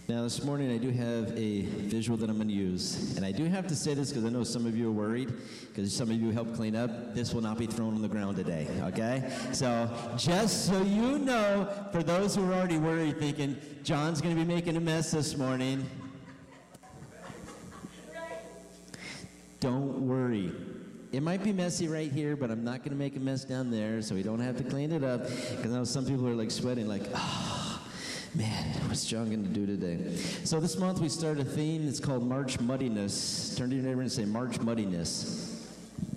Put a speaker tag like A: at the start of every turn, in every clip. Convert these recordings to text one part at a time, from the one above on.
A: Now, this morning I do have a visual that I'm going to use. And I do have to say this because I know some of you are worried, because some of you helped clean up. This will not be thrown on the ground today, okay? So, just so you know, for those who are already worried, thinking, John's going to be making a mess this morning, don't worry. It might be messy right here, but I'm not going to make a mess down there, so we don't have to clean it up. Because I know some people are like sweating, like, man, what's John going to do today? So this month we started a theme. It's called March Muddiness. Turn to your neighbor and say, March Muddiness.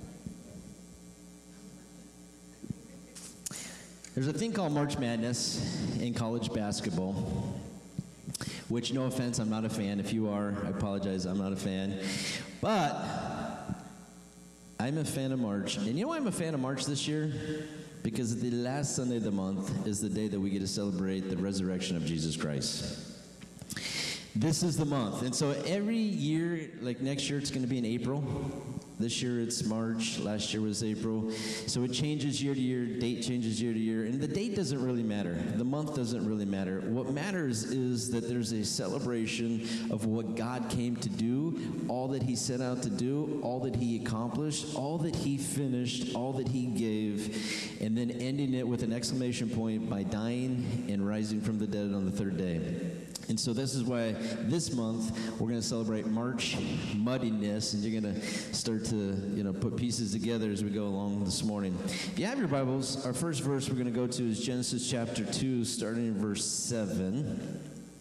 A: There's a thing called March Madness in college basketball, which, no offense, I'm not a fan. If you are, I apologize, I'm not a fan. But I'm a fan of March. And you know why I'm a fan of March this year? Because the last Sunday of the month is the day that we get to celebrate the resurrection of Jesus Christ. This is the month. And so every year, like next year, it's going to be in April. This year it's March. Last year was April. So it changes year to year. Date changes year to year. And the date doesn't really matter. The month doesn't really matter. What matters is that there's a celebration of what God came to do, all that he set out to do, all that he accomplished, all that he finished, all that he gave, and then ending it with an exclamation point by dying and rising from the dead on the third day. And so this is why this month we're going to celebrate March Muddiness, and you're going to start to, put pieces together as we go along this morning. If you have your Bibles, our first verse we're going to go to is Genesis chapter 2, starting in verse 7.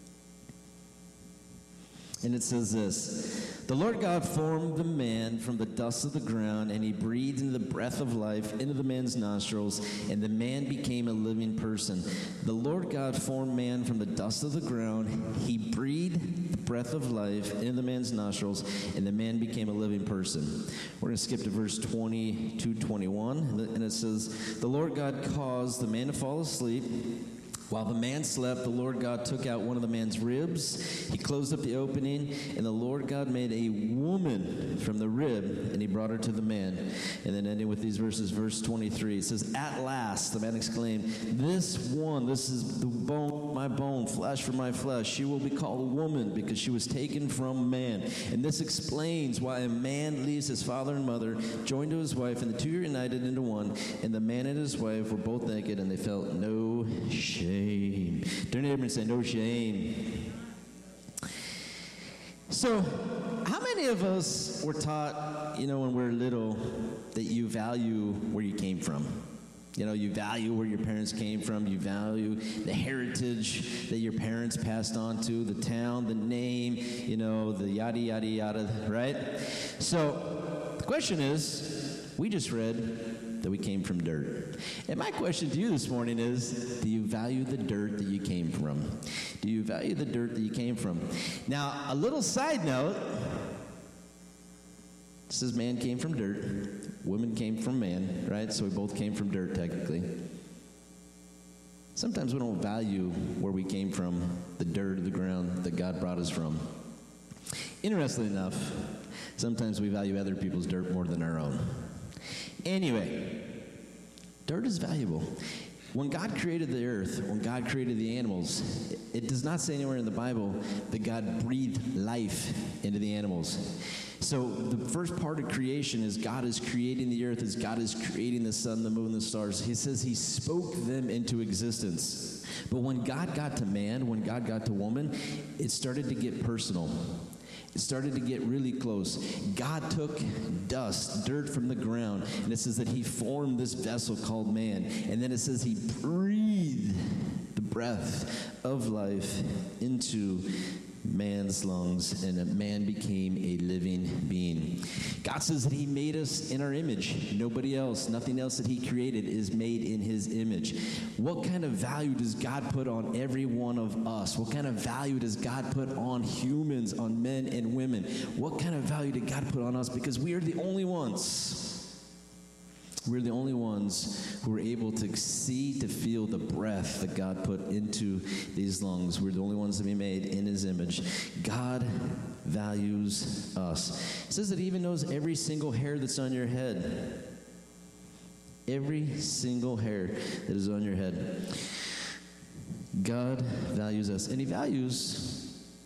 A: And it says this: The Lord God formed the man from the dust of the ground, and he breathed into the breath of life into the man's nostrils, and the man became a living person. The Lord God formed man from the dust of the ground. He breathed the breath of life into the man's nostrils, and the man became a living person. We're going to skip to verse 21, and it says, The Lord God caused the man to fall asleep. While the man slept, the Lord God took out one of the man's ribs. He closed up the opening, and the Lord God made a woman from the rib, and he brought her to the man. And then ending with these verses, verse 23, it says, At last, the man exclaimed, this is the bone, my bone, flesh from my flesh. She will be called a woman because she was taken from man. And this explains why a man leaves his father and mother, joined to his wife, and the two are united into one. And the man and his wife were both naked, and they felt no shame. Turn to your neighbor and say, no shame. So, how many of us were taught, when we were little, that you value where you came from? You value where your parents came from. You value the heritage that your parents passed on to, the town, the name, the yada, yada, yada, right? So, the question is, we just read that we came from dirt. And my question to you this morning is, do you value the dirt that you came from? Do you value the dirt that you came from? Now, a little side note, it says man came from dirt, woman came from man, right? So we both came from dirt, technically. Sometimes we don't value where we came from, the dirt of the ground that God brought us from. Interestingly enough, sometimes we value other people's dirt more than our own. Anyway, dirt is valuable. When God created the earth, when God created the animals, it does not say anywhere in the Bible that God breathed life into the animals. So the first part of creation is God is creating the earth, as God is creating the sun, the moon, the stars. He says he spoke them into existence. But when God got to man, when God got to woman, it started to get personal. It started to get really close. God took dust, dirt from the ground, and it says that he formed this vessel called man. And then it says he breathed the breath of life into man's lungs, and that man became a living being. God says that he made us in our image. Nobody else, nothing else that he created is made in his image. What kind of value does God put on every one of us? What kind of value does God put on humans, on men and women? What kind of value did God put on us? Because we are the only ones. We're the only ones who are able to see, to feel the breath that God put into these lungs. We're the only ones to be made in his image. God values us. It says that he even knows every single hair that's on your head. Every single hair that is on your head. God values us. And he values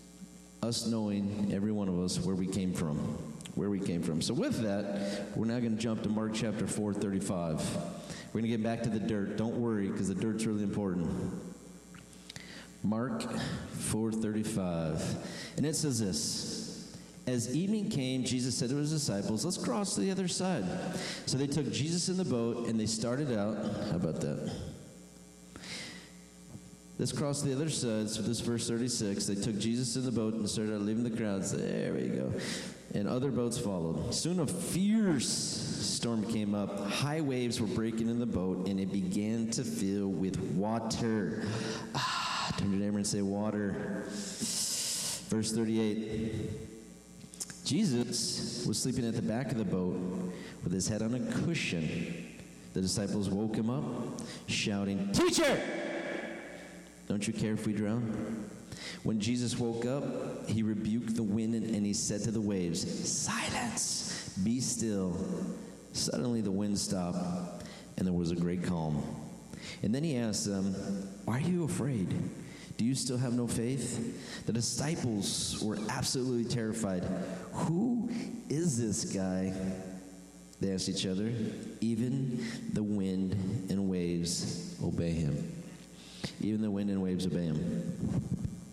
A: us knowing, every one of us, where we came from. Where we came from. So with that, we're now going to jump to Mark chapter 4:35. We're going to get back to the dirt. Don't worry, because the dirt's really important. Mark 4:35. And it says this: As evening came, Jesus said to his disciples, let's cross to the other side. So they took Jesus in the boat, and they started out. How about that? Let's cross to the other side. So this verse 36. They took Jesus in the boat and started out leaving the crowds. There we go. And other boats followed. Soon a fierce storm came up. High waves were breaking in the boat, and it began to fill with water. Turn to your neighbor and say, water. Verse 38. Jesus was sleeping at the back of the boat with his head on a cushion. The disciples woke him up, shouting, Teacher! Don't you care if we drown? When Jesus woke up, he rebuked the wind and he said to the waves, Silence, be still. Suddenly the wind stopped and there was a great calm. And then he asked them, Why are you afraid? Do you still have no faith? The disciples were absolutely terrified. Who is this guy? They asked each other. Even the wind and waves obey him. Even the wind and waves obey him.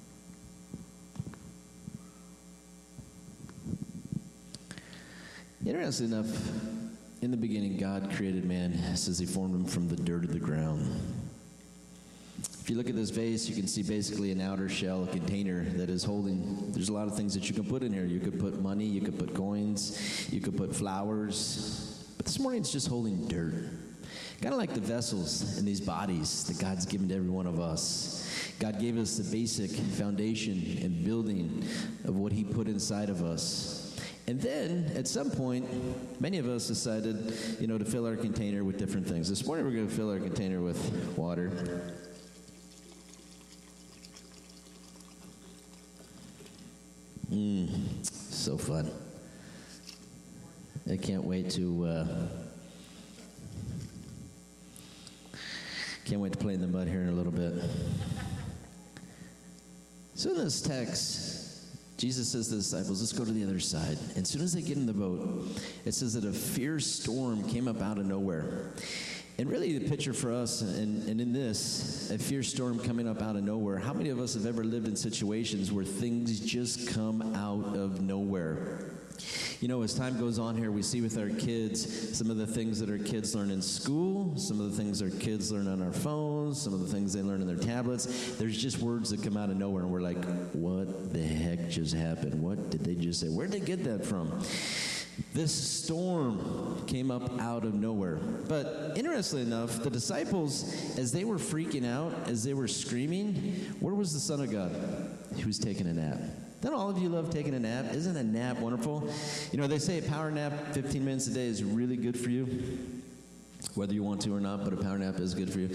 A: Interesting enough, in the beginning, God created man. It says he formed him from the dirt of the ground. If you look at this vase, you can see basically an outer shell, a container that is holding, there's a lot of things that you can put in here. You could put money, you could put coins, you could put flowers. But this morning it's just holding dirt. Kind of like the vessels in these bodies that God's given to every one of us. God gave us the basic foundation and building of what he put inside of us. And then, at some point, many of us decided, to fill our container with different things. This morning we're going to fill our container with water. So fun. I can't wait to play in the mud here in a little bit. So in this text, Jesus says to the disciples, let's go to the other side. And as soon as they get in the boat, it says that a fierce storm came up out of nowhere. And really the picture for us, and in this, a fierce storm coming up out of nowhere, how many of us have ever lived in situations where things just come out of nowhere? As time goes on here, we see with our kids some of the things that our kids learn in school, some of the things our kids learn on our phones, some of the things they learn in their tablets. There's just words that come out of nowhere, and we're like, what the heck just happened? What did they just say? Where did they get that from? This storm came up out of nowhere. But interestingly enough, the disciples, as they were freaking out, as they were screaming, where was the Son of God? He was taking a nap. Don't all of you love taking a nap? Isn't a nap wonderful? They say a power nap, 15 minutes a day, is really good for you. Whether you want to or not, but a power nap is good for you.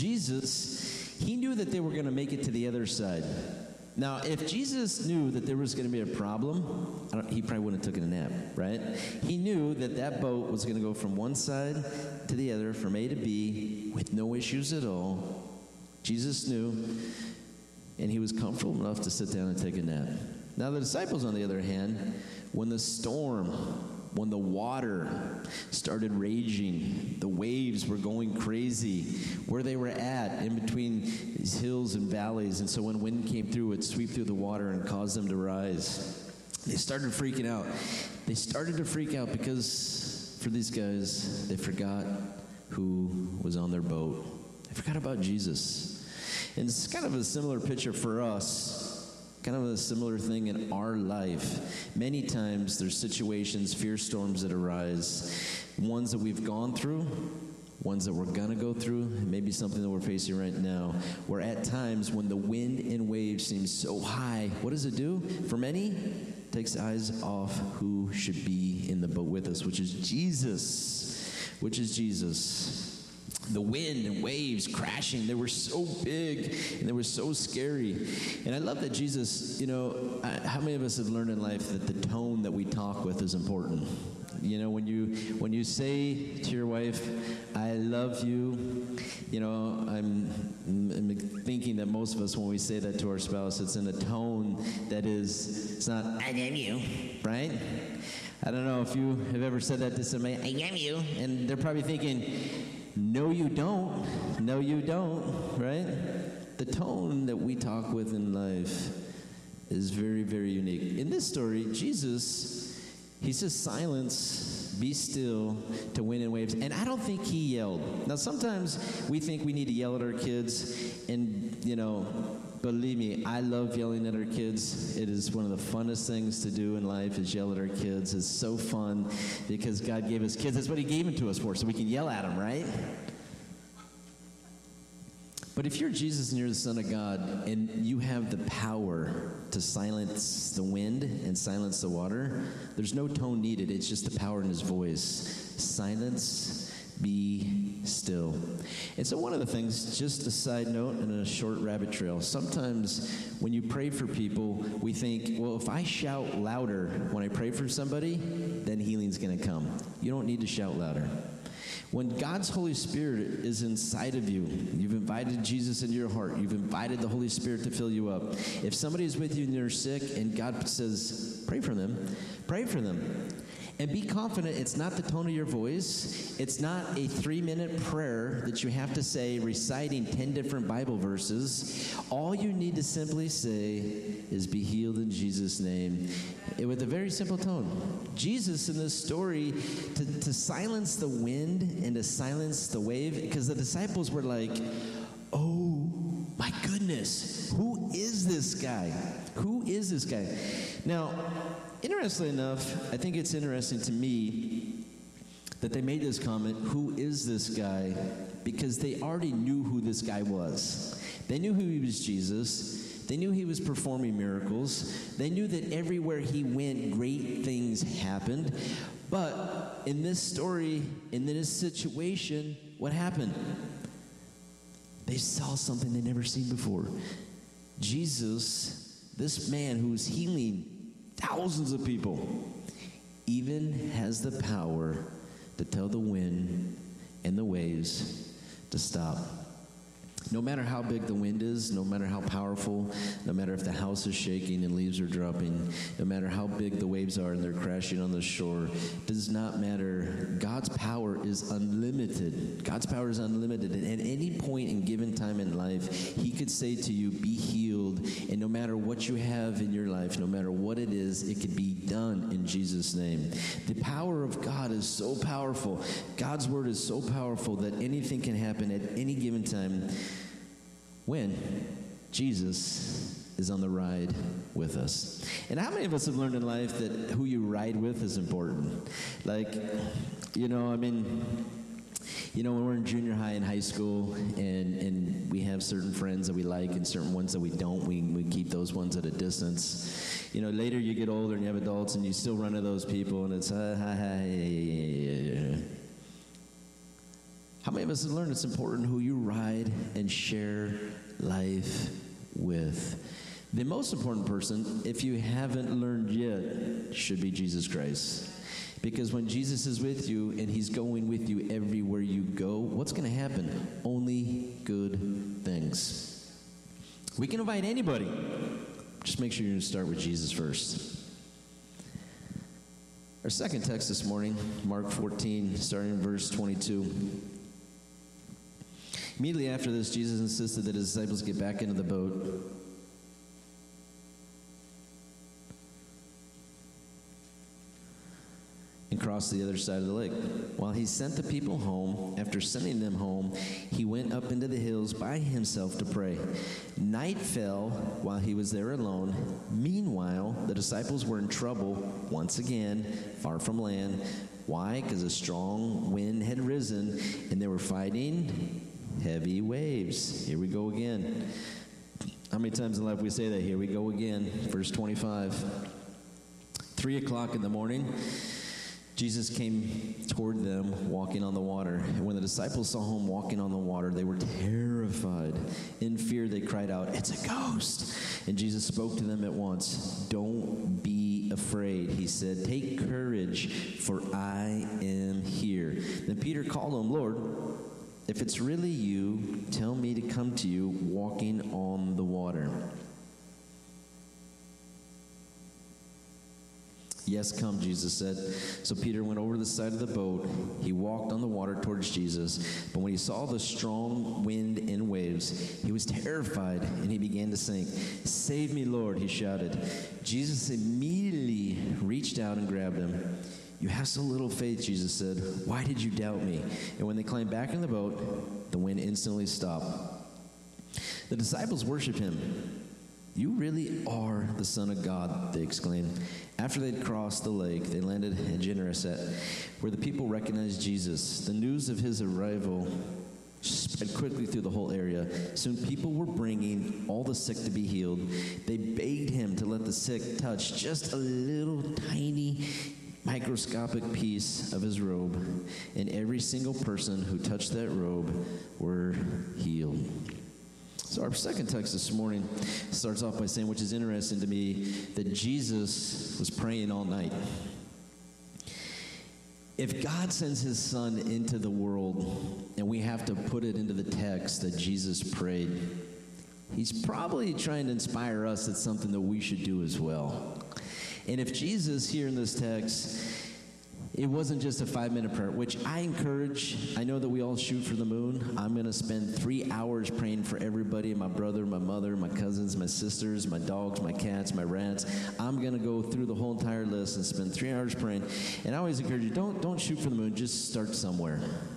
A: Jesus, he knew that they were going to make it to the other side. Now, if Jesus knew that there was going to be a problem, he probably wouldn't have taken a nap, right? He knew that that boat was going to go from one side to the other, from A to B, with no issues at all. Jesus knew, and he was comfortable enough to sit down and take a nap. Now, the disciples, on the other hand, when the storm, when the water started raging, the waves were going crazy, where they were at, in between these hills and valleys, and so when wind came through, it swept through the water and caused them to rise. They started freaking out. They started to freak out because, for these guys, they forgot who was on their boat. They forgot about Jesus. And it's kind of a similar picture for us. Kind of a similar thing in our life. Many times there's situations, fear storms that arise, ones that we've gone through, ones that we're going to go through, maybe something that we're facing right now, where at times when the wind and waves seem so high, what does it do? For many, it takes eyes off who should be in the boat with us, which is Jesus. Which is Jesus. The wind and waves crashing, they were so big and they were so scary. And I love that Jesus, how many of us have learned in life that the tone that we talk with is important? You know, when you say to your wife, I love you, you know, I'm thinking that most of us, when we say that to our spouse, it's in a tone that is, it's not, I love you, right? I don't know if you have ever said that to somebody, I love you, and they're probably thinking, no you don't, right? The tone that we talk with in life is very, very unique. In this story, Jesus, he says, silence, be still to wind and waves. And I don't think he yelled. Now, sometimes we think we need to yell at our kids. And, you know, believe me, I love yelling at our kids. It is one of the funnest things to do in life is yell at our kids. It's so fun because God gave us kids. That's what he gave them to us for, so we can yell at them, right? But if you're Jesus and you're the Son of God and you have the power to silence the wind and silence the water, there's no tone needed. It's just the power in his voice. Silence, be still. And so one of the things, just a side note and a short rabbit trail, sometimes when you pray for people, we think, well, if I shout louder when I pray for somebody, then healing's going to come. You don't need to shout louder. When God's Holy Spirit is inside of you, you've invited Jesus into your heart, you've invited the Holy Spirit to fill you up. If somebody is with you and they're sick and God says, pray for them, pray for them. And be confident it's not the tone of your voice. It's not a 3-minute prayer that you have to say reciting 10 different Bible verses. All you need to simply say is be healed in Jesus' name. With a very simple tone. Jesus in this story, to silence the wind and to silence the wave, because the disciples were like, oh my goodness, who is this guy? Who is this guy? Now, interestingly enough, I think it's interesting to me that they made this comment, who is this guy? Because they already knew who this guy was. They knew who he was, Jesus. They knew he was performing miracles. They knew that everywhere he went, great things happened. But in this story, in this situation, what happened? They saw something they'd never seen before. Jesus, this man who was healing thousands of people, even has the power to tell the wind and the waves to stop. No matter how big the wind is, no matter how powerful, no matter if the house is shaking and leaves are dropping, no matter how big the waves are and they're crashing on the shore, does not matter. God's power is unlimited. God's power is unlimited. And at any point in given time in life, he could say to you, be healed. And no matter what you have in your life, no matter what it is, it could be done in Jesus' name. The power of God is so powerful. God's word is so powerful that anything can happen at any given time when Jesus is on the ride with us. And how many of us have learned in life that who you ride with is important? Like, you know, I mean, you know, when we're in junior high and high school and we have certain friends that we like and certain ones that we don't, we keep those ones at a distance. You know, later you get older and you have adults and you still run into those people and it's, How many of us have learned it's important who you ride and share life with? The most important person, if you haven't learned yet, should be Jesus Christ. Because when Jesus is with you and he's going with you everywhere you go, what's going to happen? Only good things. We can invite anybody. Just make sure you start with Jesus first. Our second text this morning, Mark 14, starting in verse 22. Immediately after this, Jesus insisted that his disciples get back into the boat. And cross the other side of the lake. While he sent the people home, after sending them home, he went up into the hills by himself to pray. Night fell while he was there alone. Meanwhile, the disciples were in trouble once again, far from land. Why? Because a strong wind had risen, and they were fighting heavy waves. Here we go again. How many times in life we say that? Here we go again. Verse 25. 3 o'clock in the morning, Jesus came toward them walking on the water. And when the disciples saw him walking on the water, they were terrified. In fear, they cried out, "It's a ghost!" And Jesus spoke to them at once. "Don't be afraid," he said. "Take courage, for I am here." Then Peter called him, "Lord, if it's really you, tell me to come to you walking on the water." "Yes, come," Jesus said. So Peter went over to the side of the boat. He walked on the water towards Jesus. But when he saw the strong wind and waves, he was terrified and he began to sink. "Save me, Lord," he shouted. Jesus immediately reached out and grabbed him. "You have so little faith," Jesus said. "Why did you doubt me?" And when they climbed back in the boat, the wind instantly stopped. The disciples worshiped him. "You really are the Son of God," they exclaimed. After they'd crossed the lake, they landed at Gennesaret, where the people recognized Jesus. The news of his arrival spread quickly through the whole area. Soon people were bringing all the sick to be healed. They begged him to let the sick touch just a little tiny microscopic piece of his robe, and every single person who touched that robe were healed. So our second text this morning starts off by saying, which is interesting to me, that Jesus was praying all night. If God sends his Son into the world, and we have to put it into the text that Jesus prayed, he's probably trying to inspire us at something that we should do as well. And if Jesus here in this text, it wasn't just a 5-minute prayer, which I encourage. I know that we all shoot for the moon. I'm going to spend 3 hours praying for everybody, my brother, my mother, my cousins, my sisters, my dogs, my cats, my rats. I'm going to go through the whole entire list and spend 3 hours praying. And I always encourage you, don't shoot for the moon. Just start somewhere.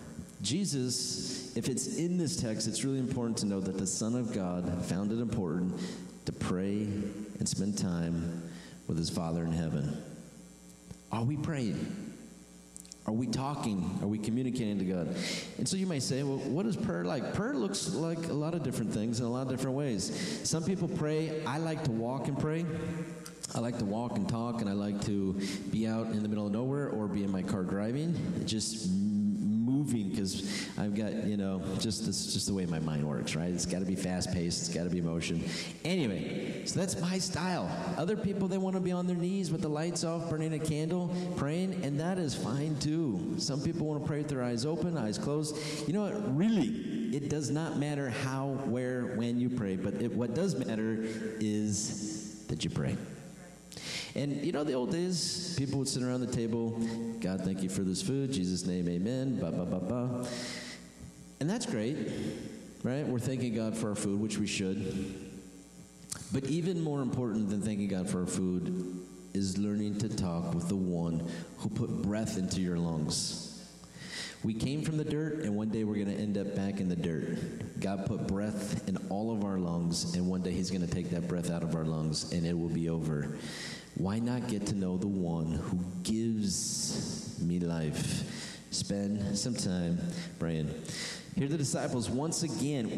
A: Jesus, if it's in this text, it's really important to know that the Son of God found it important to pray and spend time with his Father in heaven. Are we praying? Are we talking? Are we communicating to God? And so you may say, well, what is prayer like? Prayer looks like a lot of different things in a lot of different ways. Some people pray. I like to walk and pray. I like to walk and talk, and I like to be out in the middle of nowhere or be in my car driving, just moving, because I've got, just the way my mind works, right? It's got to be fast-paced. It's got to be motion. Anyway, so that's my style. Other people, they want to be on their knees with the lights off, burning a candle, praying, and that is fine too. Some people want to pray with their eyes open, eyes closed. You know what? Really, it does not matter how, where, when you pray, but what does matter is that you pray. And the old days, people would sit around the table, "God, thank you for this food. Jesus' name, amen, ba, ba, ba, ba." And that's great, right? We're thanking God for our food, which we should. But even more important than thanking God for our food is learning to talk with the one who put breath into your lungs. We came from the dirt, and one day we're going to end up back in the dirt. God put breath in all of our lungs, and one day he's going to take that breath out of our lungs, and it will be over. Why not get to know the one who gives me life? Spend some time praying. Here are the disciples. Once again,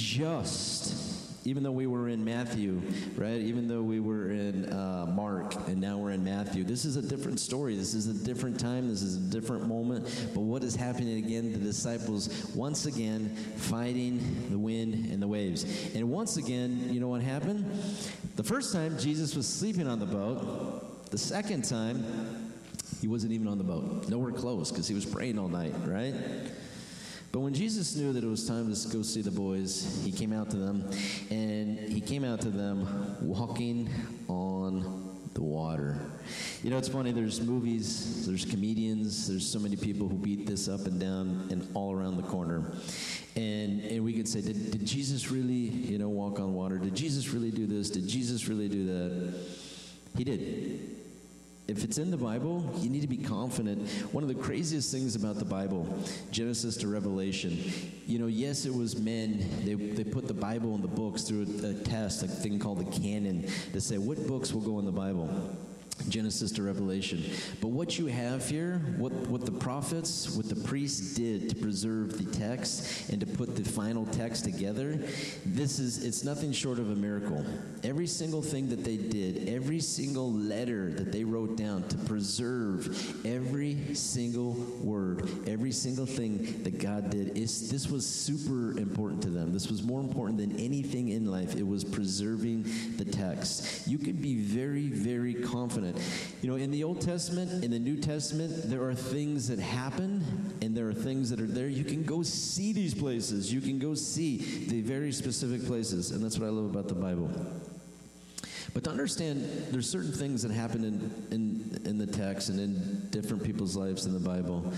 A: even though we were in Matthew, right? Even though we were in Mark, and now we're in Matthew, this is a different story. This is a different time. This is a different moment. But what is happening again? The disciples, once again, fighting the wind and the waves. And once again, you know what happened? The first time, Jesus was sleeping on the boat. The second time, he wasn't even on the boat. Nowhere close, because he was praying all night, right? But when Jesus knew that it was time to go see the boys, he came out to them, and he came out to them walking on the water. It's funny, there's movies, there's comedians, there's so many people who beat this up and down and all around the corner. And we could say, did Jesus really, walk on water? Did Jesus really do this? Did Jesus really do that? He did. If it's in the Bible, you need to be confident. One of the craziest things about the Bible, Genesis to Revelation, yes, it was men. They put the Bible in the books through a test, a thing called the canon, to say what books will go in the Bible. Genesis to Revelation. But what you have here, what the prophets, what the priests did to preserve the text and to put the final text together, it's nothing short of a miracle. Every single thing that they did, every single letter that they wrote down, to preserve every single word, every single thing that God did. This was super important to them. This was more important than anything in life. It was preserving the text. You could be very, very confident. You know, in the Old Testament, in the New Testament, there are things that happen, and there are things that are there. You can go see these places. You can go see the very specific places, and that's what I love about the Bible. But to understand, there's certain things that happen in the text and in different people's lives in the Bible.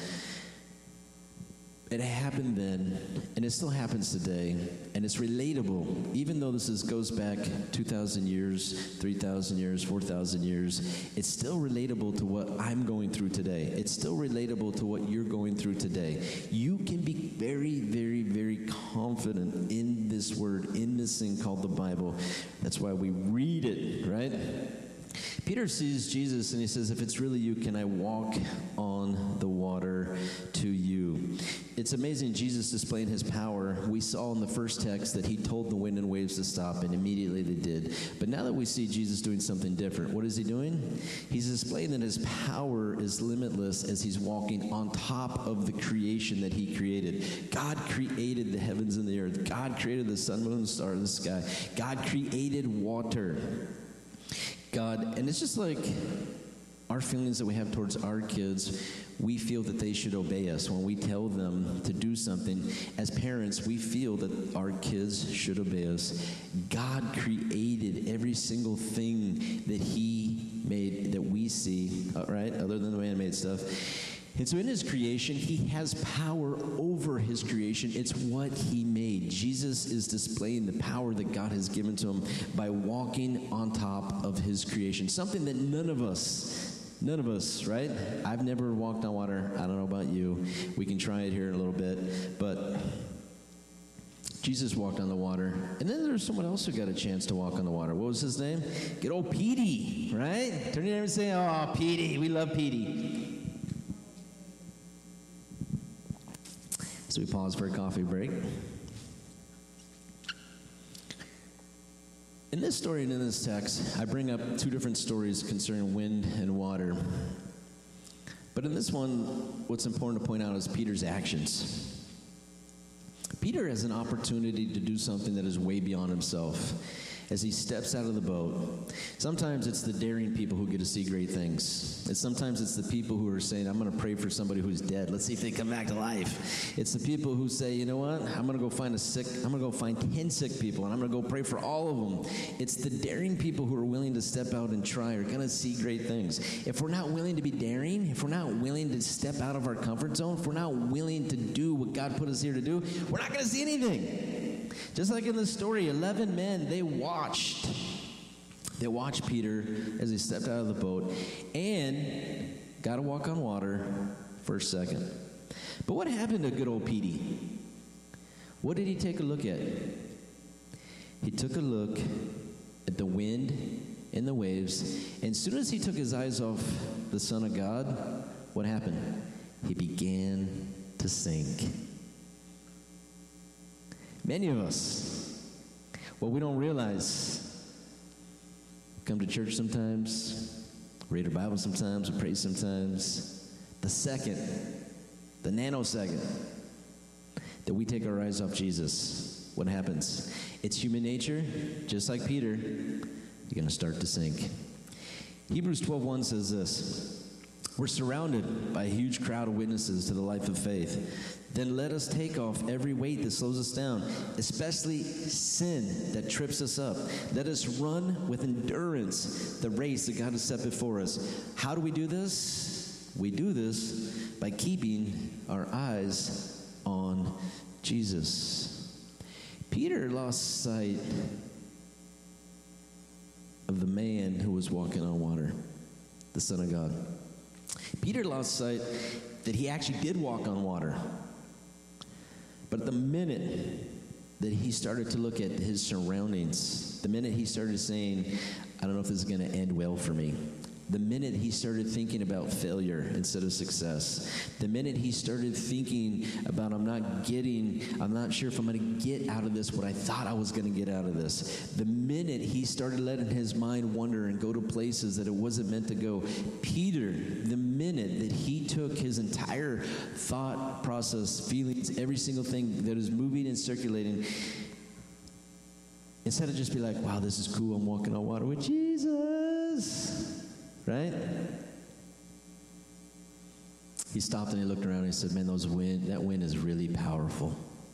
A: It happened then, and it still happens today, and it's relatable. Even though this goes back 2,000 years, 3,000 years, 4,000 years, it's still relatable to what I'm going through today. It's still relatable to what you're going through today. You can be very, very, very confident in this word, in this thing called the Bible. That's why we read it, right? Peter sees Jesus and he says, if it's really you, can I walk on the water to you? It's amazing, Jesus displaying his power. We saw in the first text that he told the wind and waves to stop, and immediately they did. But now that we see Jesus doing something different, what is he doing? He's displaying that his power is limitless as he's walking on top of the creation that he created. God created the heavens and the earth. God created the sun, moon, and stars in the sky. God created water. God, and it's just like our feelings that we have towards our kids. We feel that they should obey us. When we tell them to do something, as parents, we feel that our kids should obey us. God created every single thing that he made, that we see, right, other than the man-made stuff. And so in his creation, he has power over his creation. It's what he made. Jesus is displaying the power that God has given to him by walking on top of his creation. Something that none of us, right? I've never walked on water. I don't know about you. We can try it here in a little bit. But Jesus walked on the water. And then there's someone else who got a chance to walk on the water. What was his name? Good old Petey, right? Turn to your neighbor and say, oh, Petey. We love Petey. So we pause for a coffee break. In this story and in this text, I bring up two different stories concerning wind and water. But in this one, what's important to point out is Peter's actions. Peter has an opportunity to do something that is way beyond himself as he steps out of the boat. Sometimes it's the daring people who get to see great things. Sometimes it's the people who are saying, I'm going to pray for somebody who's dead. Let's see if they come back to life. It's the people who say, you know what? I'm going to go find 10 sick people, and I'm going to go pray for all of them. It's the daring people who are willing to step out and try are going to see great things. If we're not willing to be daring, if we're not willing to step out of our comfort zone, if we're not willing to do what God put us here to do, we're not going to see anything. Just like in the story, 11 men, they watched Peter as he stepped out of the boat and got to walk on water for a second. But what happened to good old Petey? What did he take a look at? He took a look at the wind and the waves, and as soon as he took his eyes off the Son of God, what happened? He began to sink. Many of us, what we don't realize, come to church sometimes, read our Bible sometimes, we pray sometimes. The nanosecond that we take our eyes off Jesus, what happens? It's human nature, just like Peter, you're going to start to sink. Hebrews 12:1 says this, we're surrounded by a huge crowd of witnesses to the life of faith. Then let us take off every weight that slows us down, especially sin that trips us up. Let us run with endurance the race that God has set before us. How do we do this? We do this by keeping our eyes on Jesus. Peter lost sight of the man who was walking on water, the Son of God. Peter lost sight that he actually did walk on water. But the minute that he started to look at his surroundings, the minute he started saying, I don't know if this is going to end well for me, The minute he started thinking about failure instead of success, the minute he started thinking about, I'm not sure if I'm going to get out of this what I thought I was going to get out of this, the minute he started letting his mind wander and go to places that it wasn't meant to go, Peter, the minute that he took his entire thought process, feelings, every single thing that is moving and circulating, instead of just be like, wow, this is cool, I'm walking on water with Jesus, right? He stopped and he looked around and he said, man, that wind is really powerful.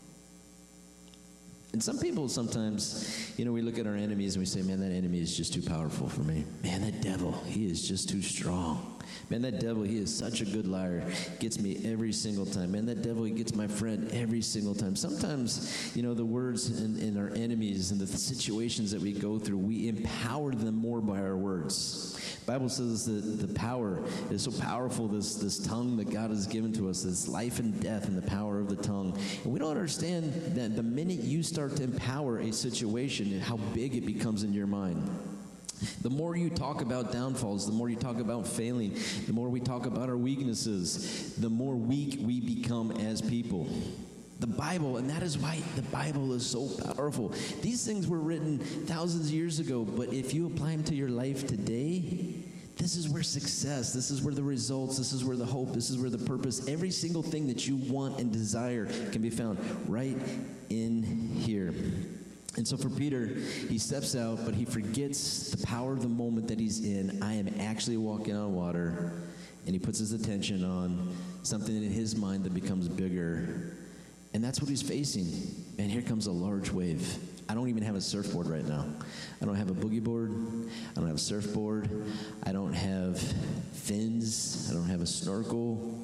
A: And some people sometimes, we look at our enemies and we say, man, that enemy is just too powerful for me. Man, that devil, he is just too strong. Man, that devil, he is such a good liar. Gets me every single time. Man, that devil, he gets my friend every single time. Sometimes, the words in our enemies and the situations that we go through, we empower them more by our words. The Bible says that the power is so powerful, this tongue that God has given to us, this life and death and the power of the tongue. And we don't understand that the minute you start to empower a situation and how big it becomes in your mind. The more you talk about downfalls, the more you talk about failing, the more we talk about our weaknesses, the more weak we become as people. The Bible, and that is why the Bible is so powerful. These things were written thousands of years ago, but if you apply them to your life today, this is where success, this is where the results, this is where the hope, this is where the purpose, every single thing that you want and desire can be found right in here. And so for Peter, he steps out, but he forgets the power of the moment that he's in. I am actually walking on water. And he puts his attention on something in his mind that becomes bigger. And that's what he's facing. And here comes a large wave. I don't even have a surfboard right now. I don't have a boogie board. I don't have a surfboard. I don't have fins. I don't have a snorkel.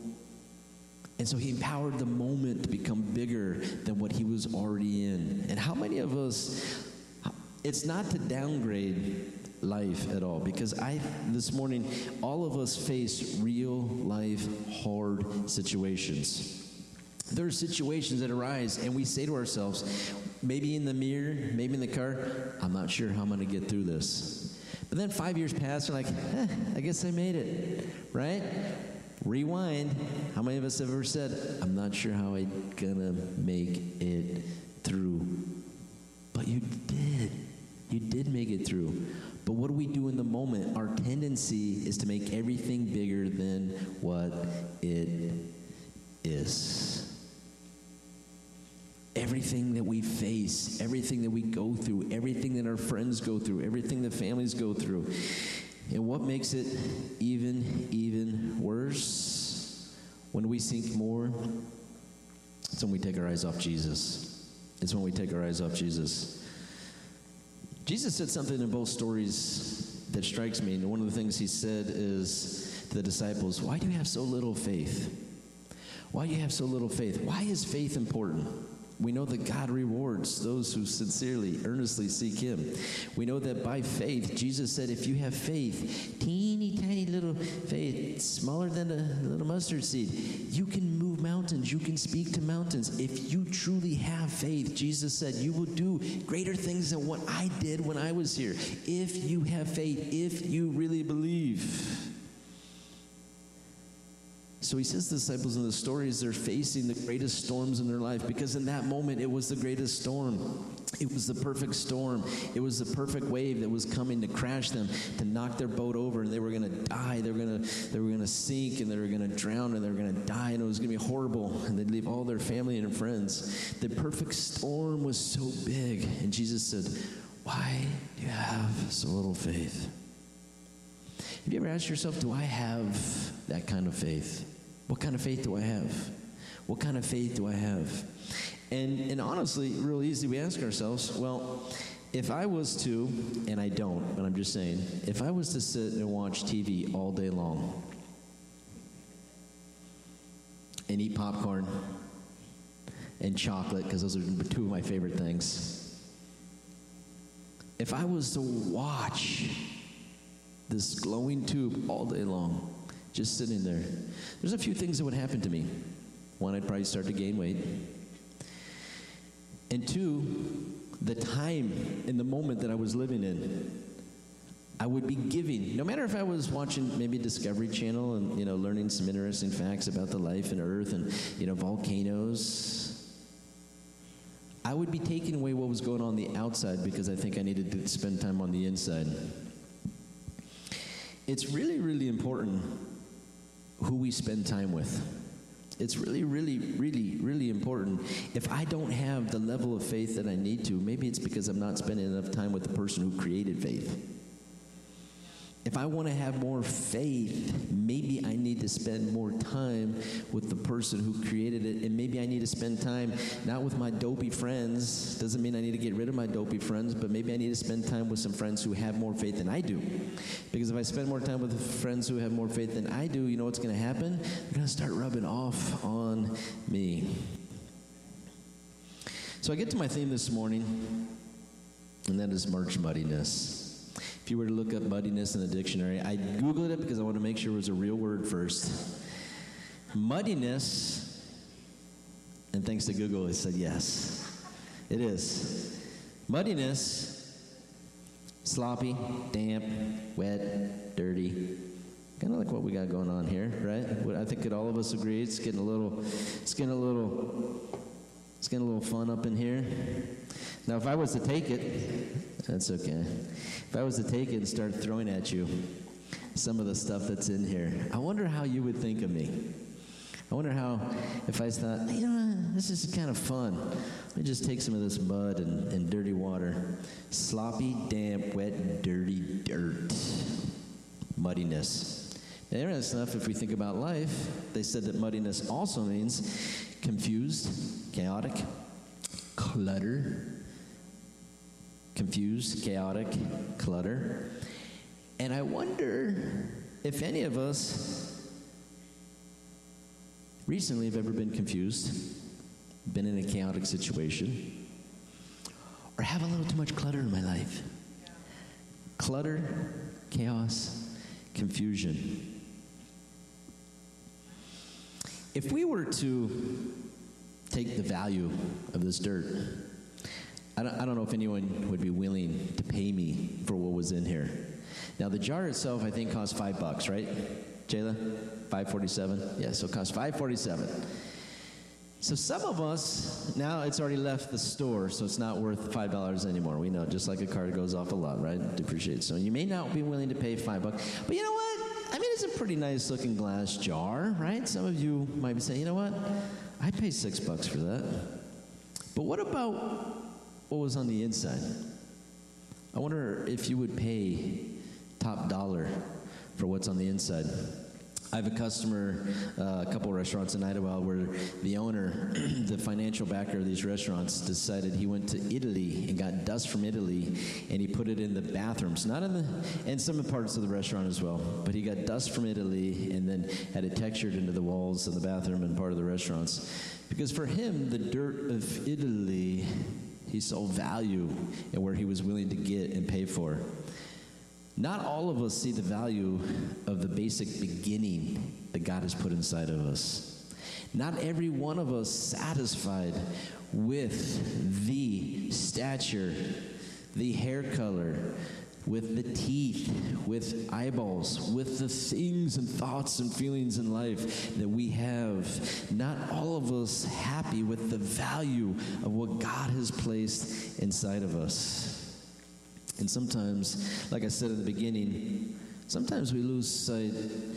A: And so he empowered the moment to become bigger than what he was already in. And how many of us, it's not to downgrade life at all, because this morning, all of us face real life hard situations. There are situations that arise and we say to ourselves, maybe in the mirror, maybe in the car, I'm not sure how I'm going to get through this. But then 5 years pass, you're like, I guess I made it, right? Rewind. How many of us have ever said, I'm not sure how I'm gonna make it through? But you did. You did make it through. But what do we do in the moment? Our tendency is to make everything bigger than what it is. Everything that we face, everything that we go through, everything that our friends go through, everything that families go through. And what makes it even worse? When we sink more, it's when we take our eyes off Jesus. It's when we take our eyes off Jesus. Jesus said something in both stories that strikes me. And one of the things he said is to the disciples, why do you have so little faith? Why do you have so little faith? Why is faith important? We know that God rewards those who sincerely, earnestly seek him. We know that by faith, Jesus said, if you have faith, teeny tiny little faith, smaller than a little mustard seed, you can move mountains, you can speak to mountains. If you truly have faith, Jesus said, you will do greater things than what I did when I was here. If you have faith, if you really believe. So he says to the disciples in the stories, they're facing the greatest storms in their life, because in that moment it was the greatest storm. It was the perfect storm. It was the perfect wave that was coming to crash them, to knock their boat over, and they were going to die. They were going to sink, and they were going to drown, and they were going to die, and it was going to be horrible, and they'd leave all their family and friends. The perfect storm was so big, and Jesus said, why do you have so little faith? Have you ever asked yourself, do I have that kind of faith? What kind of faith do I have? What kind of faith do I have? And honestly, real easy, we ask ourselves, well, if I was to, and I don't, but I'm just saying, if I was to sit and watch TV all day long and eat popcorn and chocolate, because those are two of my favorite things, if I was to watch this glowing tube all day long, just sitting there, there's a few things that would happen to me. One, I'd probably start to gain weight. And two, the time in the moment that I was living in, I would be giving. No matter if I was watching maybe Discovery Channel and, learning some interesting facts about the life in Earth and, volcanoes, I would be taking away what was going on the outside because I think I needed to spend time on the inside. It's really, really important who we spend time with. It's really, really, really, really important. If I don't have the level of faith that I need to, maybe it's because I'm not spending enough time with the person who created faith. If I want to have more faith, maybe I need to spend more time with the person who created it, and maybe I need to spend time not with my dopey friends. Doesn't mean I need to get rid of my dopey friends, but maybe I need to spend time with some friends who have more faith than I do. Because if I spend more time with friends who have more faith than I do, you know what's going to happen? They're going to start rubbing off on me. So I get to my theme this morning, and that is March muddiness. If you were to look up muddiness in the dictionary, I Googled it because I want to make sure it was a real word first. Muddiness, and thanks to Google, it said yes. It is. Muddiness, sloppy, damp, wet, dirty. Kind of like what we got going on here, right? I think that all of us agree it's getting a little fun up in here. Now, if I was to take it, that's okay. If I was to take it and start throwing at you some of the stuff that's in here, I wonder how you would think of me. I wonder how, if I thought, this is kind of fun. Let me just take some of this mud and dirty water. Sloppy, damp, wet, dirty dirt. Muddiness. Now, interesting enough, if we think about life, they said that muddiness also means confused, chaotic, clutter. Confused, chaotic, clutter. And I wonder if any of us recently have ever been confused, been in a chaotic situation, or have a little too much clutter in my life. Clutter, chaos, confusion. If we were to take the value of this dirt, I don't know if anyone would be willing to pay me for what was in here. Now, the jar itself, I think, cost $5, right, Jayla? $5.47? Yeah, so it cost $5.47. So some of us, now it's already left the store, so it's not worth $5 anymore. We know, just like a car goes off a lot, right? Depreciates. So you may not be willing to pay $5. But you know what? I mean, it's a pretty nice looking glass jar, right? Some of you might be saying, you know what? I'd pay $6 for that. But what about what was on the inside? I wonder if you would pay top dollar for what's on the inside. I have a customer, a couple of restaurants in Idlewild, where the owner, the financial backer of these restaurants, decided he went to Italy and got dust from Italy, and he put it in the bathrooms, not in the, and some parts of the restaurant as well. But he got dust from Italy and then had it textured into the walls of the bathroom and part of the restaurants, because for him, the dirt of Italy, he saw value in where he was willing to get and pay for. Not all of us see the value of the basic beginning that God has put inside of us. Not every one of us satisfied with the stature, the hair color, with the teeth, with eyeballs, with the things and thoughts and feelings in life that we have. Not all of us happy with the value of what God has placed inside of us. And sometimes, like I said in the beginning, sometimes we lose sight.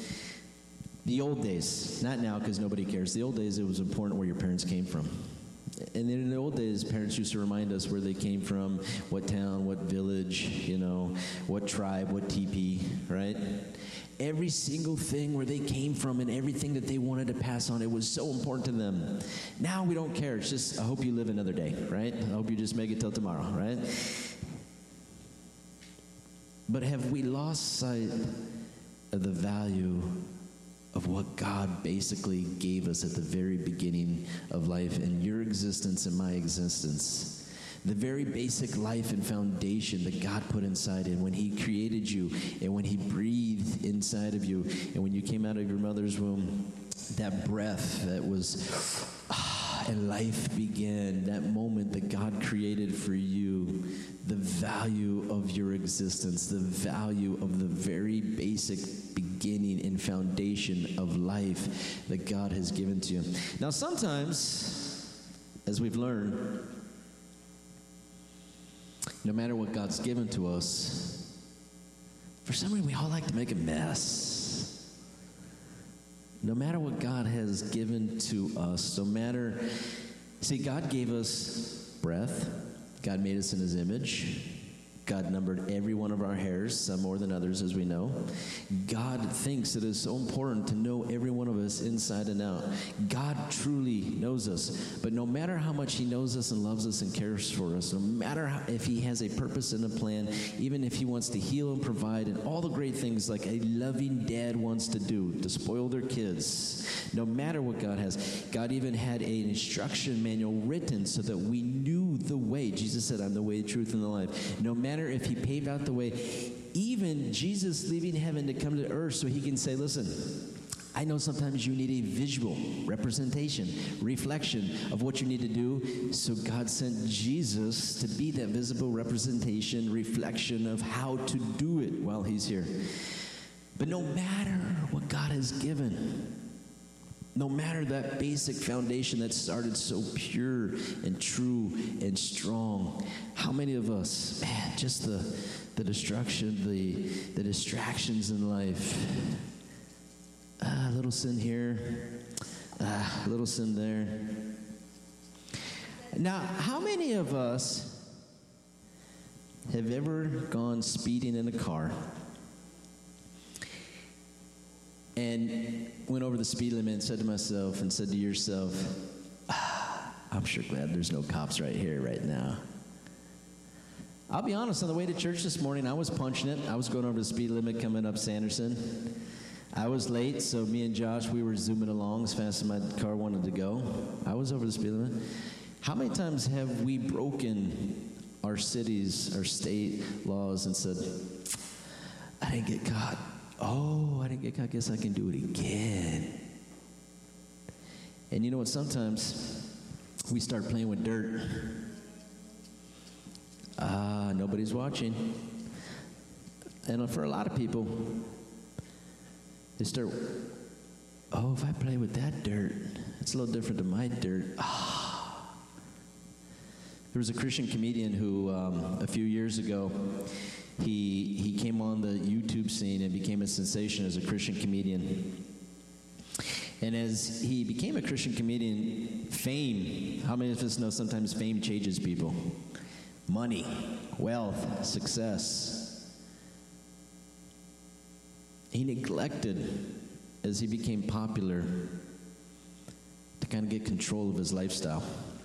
A: The old days, not now because nobody cares. The old days, it was important where your parents came from. And in the old days, parents used to remind us where they came from, what town, what village, what tribe, what teepee, right? Every single thing where they came from and everything that they wanted to pass on, it was so important to them. Now we don't care. It's just, I hope you live another day, right? I hope you just make it till tomorrow, right? But have we lost sight of the value of what God basically gave us at the very beginning of life and your existence and my existence? The very basic life and foundation that God put inside it when He created you and when He breathed inside of you and when you came out of your mother's womb, that breath that was, and life began, that moment that God created for you, the value of your existence, the value of the very basic beginning and foundation of life that God has given to you. Now, sometimes, as we've learned, no matter what God's given to us, for some reason we all like to make a mess. No matter what God has given to us, see, God gave us breath. God made us in his image. God numbered every one of our hairs, some more than others, as we know. God thinks it is so important to know every one of us inside and out. God truly knows us. But no matter how much he knows us and loves us and cares for us, no matter if he has a purpose and a plan, even if he wants to heal and provide and all the great things like a loving dad wants to do, to spoil their kids, no matter what God has, God even had an instruction manual written so that we knew the way. Jesus said, I'm the way, the truth, and the life. No matter if he paved out the way, even Jesus leaving heaven to come to earth so he can say, listen, I know sometimes you need a visual representation, reflection of what you need to do. So God sent Jesus to be that visible representation, reflection of how to do it while he's here. But no matter what God has given, no matter that basic foundation that started so pure and true and strong, how many of us, man, just the destruction, the distractions in life, a little sin here, a little sin there. Now, how many of us have ever gone speeding in a car and went over the speed limit and said to myself and said to yourself, I'm sure glad there's no cops right here right now. I'll be honest, on the way to church this morning, I was punching it. I was going over the speed limit coming up Sanderson. I was late, so me and Josh, we were zooming along as fast as my car wanted to go. I was over the speed limit. How many times have we broken our cities, our state laws and said, I didn't get caught. Oh, I didn't get caught. Guess I can do it again. And you know what? Sometimes we start playing with dirt. Nobody's watching. And for a lot of people, they start, if I play with that dirt, it's a little different than my dirt. There was a Christian comedian who, a few years ago, he came on the YouTube scene and became a sensation as a Christian comedian. And as he became a Christian comedian, fame, how many of us know sometimes fame changes people? Money, wealth, success. He neglected, as he became popular, to kind of get control of his lifestyle.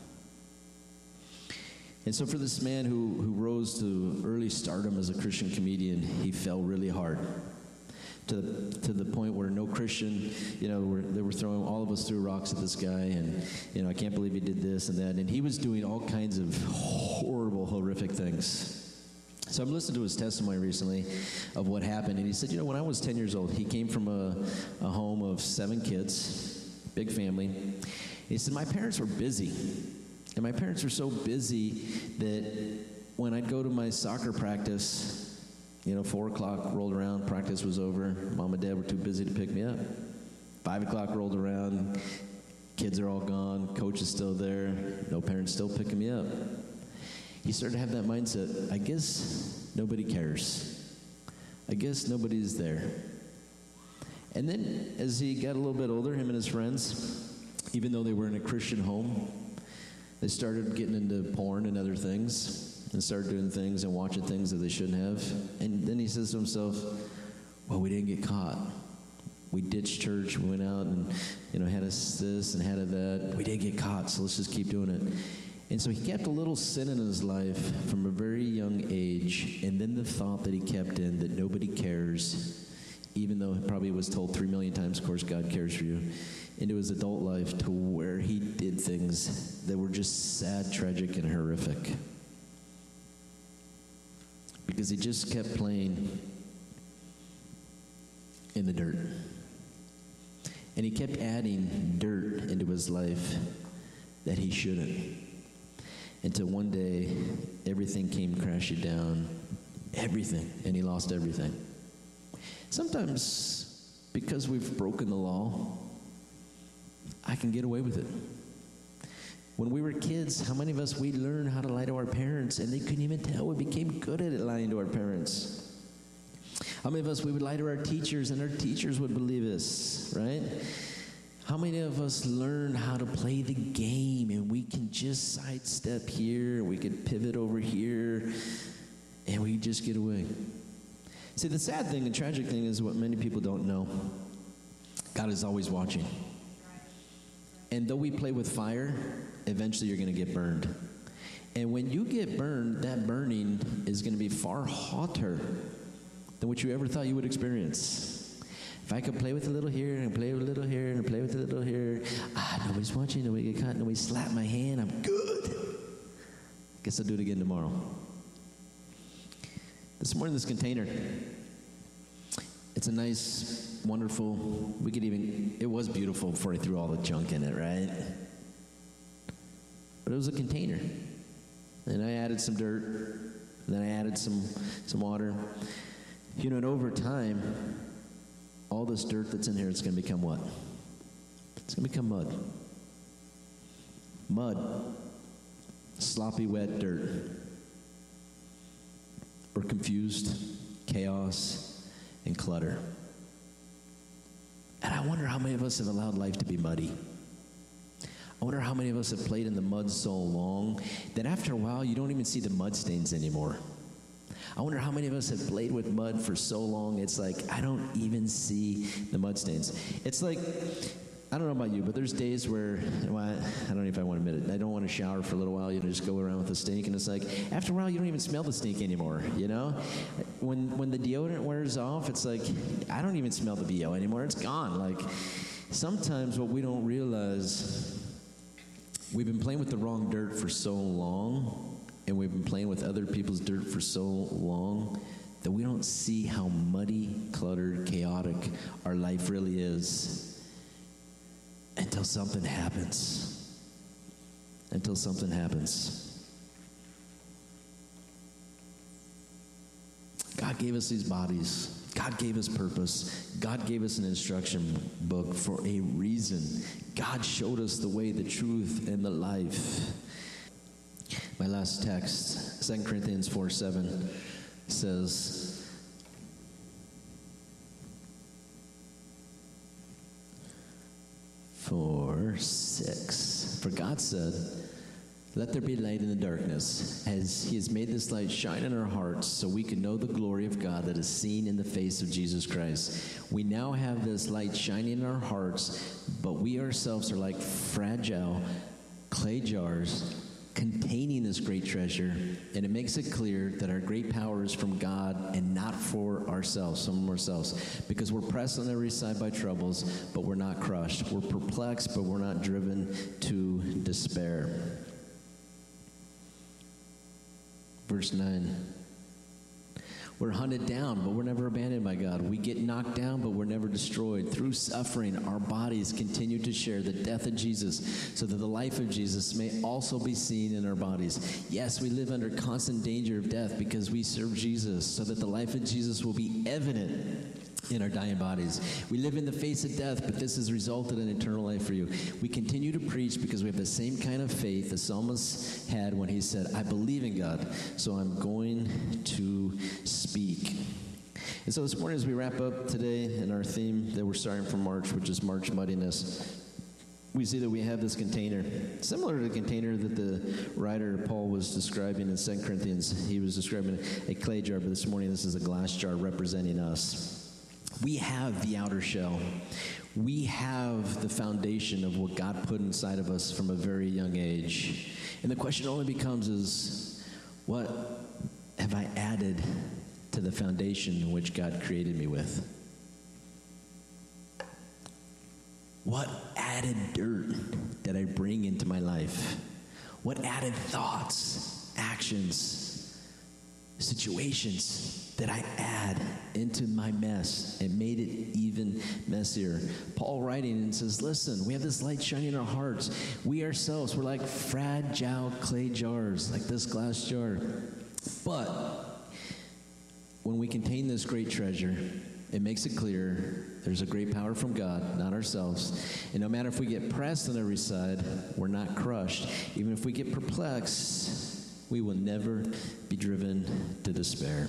A: And so for this man who rose to early stardom as a Christian comedian, he fell really hard. To the point where no Christian, they were throwing, all of us threw rocks at this guy, and, I can't believe he did this and that. And he was doing all kinds of horrible, horrific things. So I'm listening to his testimony recently of what happened. And he said, when I was 10 years old, he came from a home of 7 kids, big family. He said, my parents were busy. And my parents were so busy that when I'd go to my soccer practice, 4 o'clock rolled around, practice was over, mom and dad were too busy to pick me up. 5 o'clock rolled around, kids are all gone, coach is still there, no parents still picking me up. He started to have that mindset, I guess nobody cares. I guess nobody's there. And then as he got a little bit older, him and his friends, even though they were in a Christian home, they started getting into porn and other things, and started doing things and watching things that they shouldn't have. And then he says to himself, well, we didn't get caught. We ditched church, we went out and, had us this and had us that. We didn't get caught, so let's just keep doing it. And so he kept a little sin in his life from a very young age, and then the thought that he kept in that nobody cares, even though he probably was told 3 million times, of course, God cares for you, into his adult life to where he did things that were just sad, tragic, and horrific. Because he just kept playing in the dirt. And he kept adding dirt into his life that he shouldn't. until one day everything came crashing down, everything, and he lost everything. Sometimes, because we've broken the law, I can get away with it. When we were kids, how many of us, we learned how to lie to our parents, and they couldn't even tell. We became good at it, lying to our parents. How many of us, we would lie to our teachers, and our teachers would believe us, right? How many of us learned how to play the game, and we can just sidestep here, we could pivot over here, and we just get away? See, the sad thing and tragic thing is what many people don't know. God is always watching. And though we play with fire, eventually you're going to get burned. And when you get burned, that burning is going to be far hotter than what you ever thought you would experience. If I could play with a little here, and play with a little here, and play with a little here, nobody's watching, nobody get caught, nobody slap my hand, I'm good. Guess I'll do it again tomorrow. This morning, this container, it's a nice, wonderful, it was beautiful before I threw all the junk in it, right? But it was a container. And I added some dirt, and then I added some water. And over time, all this dirt that's in here, it's going to become what? It's going to become mud. Mud. Sloppy, wet dirt. We're confused, chaos, and clutter. And I wonder how many of us have allowed life to be muddy. I wonder how many of us have played in the mud so long that after a while you don't even see the mud stains anymore. I wonder how many of us have played with mud for so long it's like I don't even see the mud stains. It's like, I don't know about you, but there's days where, I don't know if I want to admit it, I don't want to shower for a little while, just go around with the stink, and it's like, after a while, you don't even smell the stink anymore, When the deodorant wears off, it's like, I don't even smell the BO anymore, it's gone. Like, sometimes what we don't realize, we've been playing with the wrong dirt for so long, and we've been playing with other people's dirt for so long, that we don't see how muddy, cluttered, chaotic our life really is. Until something happens. Until something happens. God gave us these bodies. God gave us purpose. God gave us an instruction book for a reason. God showed us the way, the truth, and the life. My last text, 2 Corinthians 4:7, says, For God said, let there be light in the darkness, as he has made this light shine in our hearts, so we can know the glory of God that is seen in the face of Jesus Christ. We now have this light shining in our hearts, but we ourselves are like fragile clay jars containing this great treasure, and it makes it clear that our great power is from God and not for ourselves, some of ourselves, because we're pressed on every side by troubles, but we're not crushed. We're perplexed, but we're not driven to despair. Verse 9. We're hunted down, but we're never abandoned by God. We get knocked down, but we're never destroyed. Through suffering, our bodies continue to share the death of Jesus, so that the life of Jesus may also be seen in our bodies. Yes, we live under constant danger of death because we serve Jesus, so that the life of Jesus will be evident in our dying bodies. We live in the face of death, but this has resulted in eternal life for you. We continue to preach because we have the same kind of faith the psalmist had when he said, I believe in God, so I'm going to speak. And so this morning, as we wrap up today in our theme that we're starting from March, which is March Muddiness, we see that we have this container, similar to the container that the writer Paul was describing in 2 Corinthians. He was describing a clay jar, but this morning this is a glass jar representing us. We have the outer shell. We have the foundation of what God put inside of us from a very young age. And the question only becomes is, what have I added to the foundation which God created me with? What added dirt did I bring into my life? What added thoughts, actions, situations did I add into my mess and made it even messier. Paul writing and says, listen, we have this light shining in our hearts. We ourselves, we're like fragile clay jars, like this glass jar. But when we contain this great treasure, it makes it clear there's a great power from God, not ourselves. And no matter if we get pressed on every side, we're not crushed. Even if we get perplexed, we will never be driven to despair.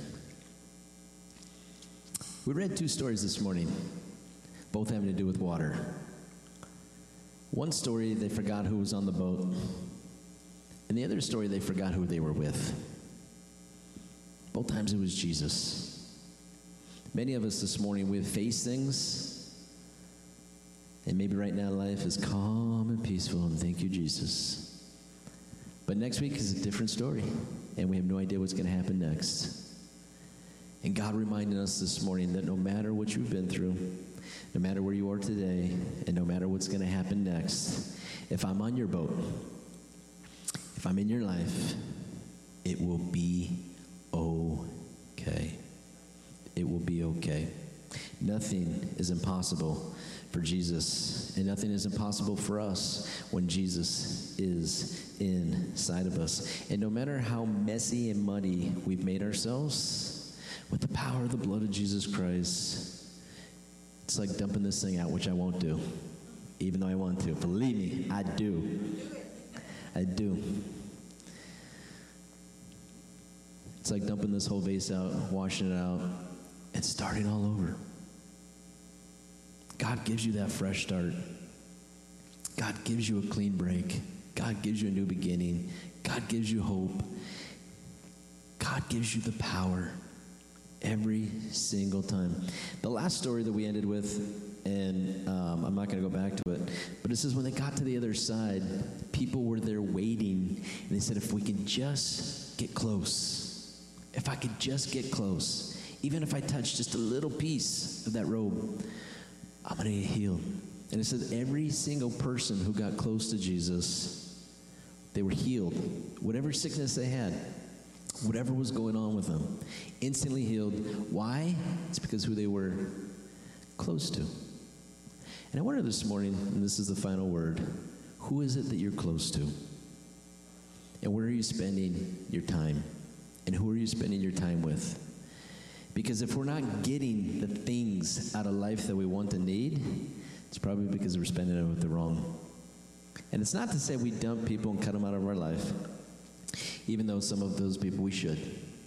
A: We read 2 stories this morning, both having to do with water. One story, they forgot who was on the boat. And the other story, they forgot who they were with. Both times it was Jesus. Many of us this morning, we've faced things, and maybe right now life is calm and peaceful, and thank you, Jesus. But next week is a different story, and we have no idea what's going to happen next. And God reminded us this morning that no matter what you've been through, no matter where you are today, and no matter what's going to happen next, if I'm on your boat, if I'm in your life, it will be okay. It will be okay. Nothing is impossible for Jesus, and nothing is impossible for us when Jesus is inside of us. And no matter how messy and muddy we've made ourselves, with the power of the blood of Jesus Christ, it's like dumping this thing out, which I won't do, even though I want to. Believe me, I do. I do. It's like dumping this whole vase out, washing it out, and starting all over. God gives you that fresh start. God gives you a clean break. God gives you a new beginning. God gives you hope. God gives you the power every single time. The last story that we ended with, and I'm not going to go back to it, but it says when they got to the other side, people were there waiting, and they said, if we can just get close, if I could just get close, even if I touch just a little piece of that robe, I'm going to get healed. And it said every single person who got close to Jesus, they were healed. Whatever sickness they had, whatever was going on with them, instantly healed. Why? It's because who they were close to. And I wonder this morning, and this is the final word, who is it that you're close to? And where are you spending your time? And who are you spending your time with? Because if we're not getting the things out of life that we want and need, it's probably because we're spending it with the wrong. And it's not to say we dump people and cut them out of our life, even though some of those people we should.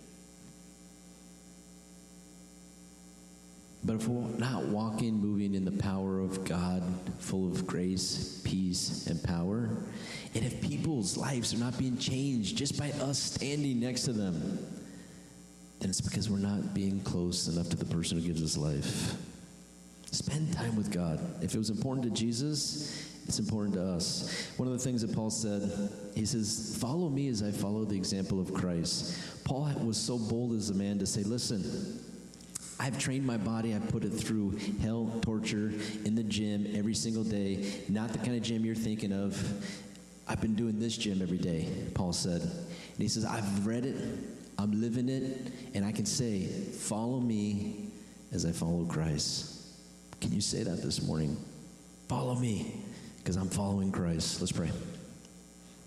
A: But if we're not walking, moving in the power of God, full of grace, peace, and power, and if people's lives are not being changed just by us standing next to them, then it's because we're not being close enough to the person who gives us life. Spend time with God. If it was important to Jesus, it's important to us. One of the things that Paul said, he says, follow me as I follow the example of Christ. Paul was so bold as a man to say, listen, I've trained my body. I've put it through hell, torture, in the gym every single day. Not the kind of gym you're thinking of. I've been doing this gym every day, Paul said. And he says, I've read it. I'm living it, and I can say, follow me as I follow Christ. Can you say that this morning? Follow me, because I'm following Christ. Let's pray.